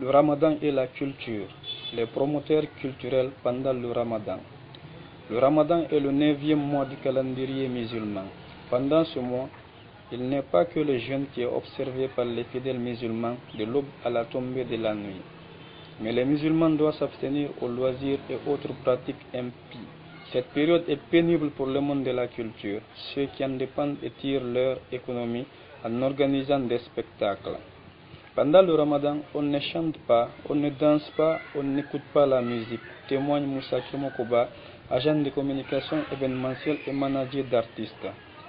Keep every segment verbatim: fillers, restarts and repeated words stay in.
Le Ramadan et la culture, les promoteurs culturels pendant le Ramadan. Le Ramadan est le neuvième mois du calendrier musulman. Pendant ce mois, il n'est pas que le jeûne qui est observé par les fidèles musulmans de l'aube à la tombée de la nuit. Mais les musulmans doivent s'abstenir aux loisirs et autres pratiques impies. Cette période est pénible pour le monde de la culture. Ceux qui en dépendent et tirent leur économie en organisant des spectacles. Pendant le Ramadan, on ne chante pas, on ne danse pas, on n'écoute pas la musique, témoigne Moussa Kimokoba, agent de communication événementielle et manager d'artistes.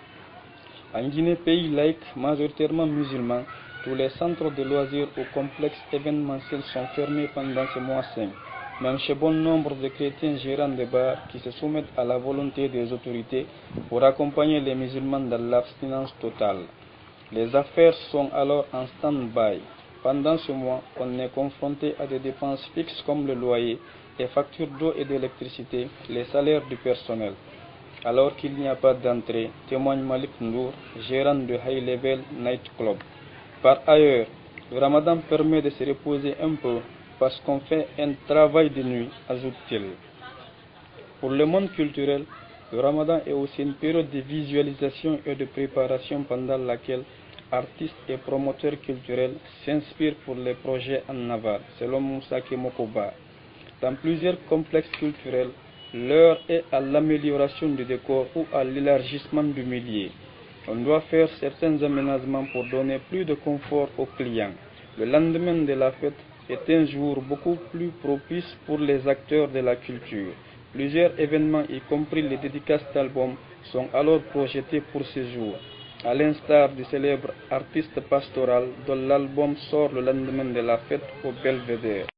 En Guinée, pays laïque, majoritairement musulman, tous les centres de loisirs ou complexes événementiels sont fermés pendant ce mois saint. Même chez bon nombre de chrétiens gérant des bars qui se soumettent à la volonté des autorités pour accompagner les musulmans dans l'abstinence totale. Les affaires sont alors en stand-by. Pendant ce mois, on est confronté à des dépenses fixes comme le loyer, les factures d'eau et d'électricité, les salaires du personnel. Alors qu'il n'y a pas d'entrée, témoigne Malik Ndour, gérant de High Level Night Club. Par ailleurs, le Ramadan permet de se reposer un peu parce qu'on fait un travail de nuit, ajoute-t-il. Pour le monde culturel, le Ramadan est aussi une période de visualisation et de préparation pendant laquelle artistes et promoteurs culturels s'inspirent pour les projets en Navarre, selon Moussa Kemokoba. Dans plusieurs complexes culturels, l'heure est à l'amélioration du décor ou à l'élargissement du milieu. On doit faire certains aménagements pour donner plus de confort aux clients. Le lendemain de la fête est un jour beaucoup plus propice pour les acteurs de la culture. Plusieurs événements, y compris les dédicaces d'albums, sont alors projetés pour ce jour, à l'instar du célèbre artiste pastoral dont l'album sort le lendemain de la fête au Belvédère.